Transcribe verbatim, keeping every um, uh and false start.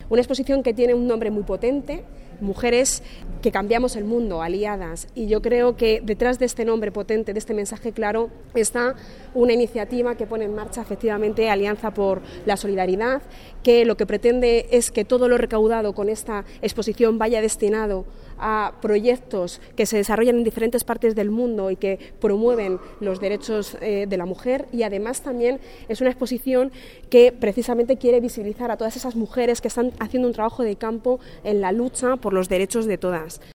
Una exposición que tiene un nombre muy potente, Mujeres que cambiamos el mundo, aliadas, y yo creo que detrás de este nombre potente, de este mensaje claro, está una iniciativa que pone en marcha efectivamente Alianza por la Solidaridad, que lo que pretende es que todo lo recaudado con esta exposición vaya destinado a proyectos que se desarrollan en diferentes partes del mundo y que promueven los derechos eh, de la mujer, y además también es una exposición que precisamente quiere visibilizar a todas esas mujeres que están haciendo un trabajo de campo en la lucha por los derechos de todas.